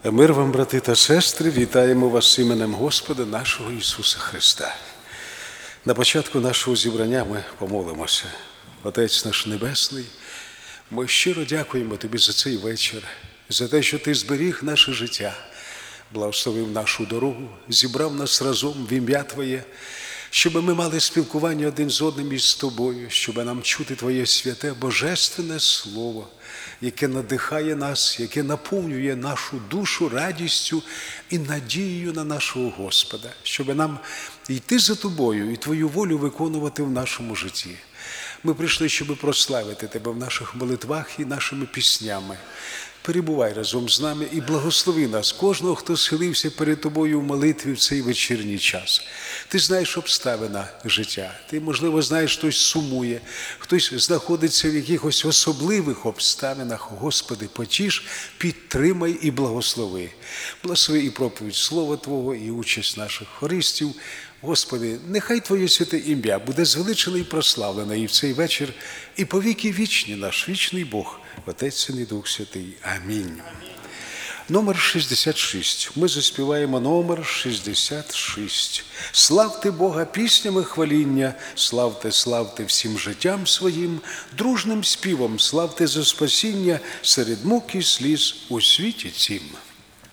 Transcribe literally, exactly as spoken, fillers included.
Мир вам, брати та сестри, вітаємо вас іменем Господа нашого Ісуса Христа. На початку нашого зібрання ми помолимося. Отець наш Небесний, ми щиро дякуємо Тобі за цей вечір, за те, що Ти зберіг наше життя, благословив нашу дорогу, зібрав нас разом в ім'я Твоє, щоб ми мали спілкування один з одним із Тобою, щоб нам чути Твоє святе, божественне Слово, яке надихає нас, яке наповнює нашу душу радістю і надією на нашого Господа, щоб нам йти за Тобою і Твою волю виконувати в нашому житті. Ми прийшли, щоб прославити Тебе в наших молитвах і нашими піснями. Перебувай разом з нами і благослови нас, кожного, хто схилився перед Тобою в молитві в цей вечірній час. Ти знаєш обставини життя, ти, можливо, знаєш, хтось сумує, хтось знаходиться в якихось особливих обставинах. Господи, потіш, підтримай і благослови. Благослови і проповідь Слова Твого, і участь наших хористів. Господи, нехай Твоє святе ім'я буде звеличене і прославлене і в цей вечір, і по віки вічні наш вічний Бог, Отець, Син і Дух Святий. Амінь. Номер шістдесят шість. Ми заспіваємо номер шістдесят шість. Славте Бога піснями хваління, славте, славте всім життям своїм, дружним співом славте за спасіння серед мук і сліз у світі цім.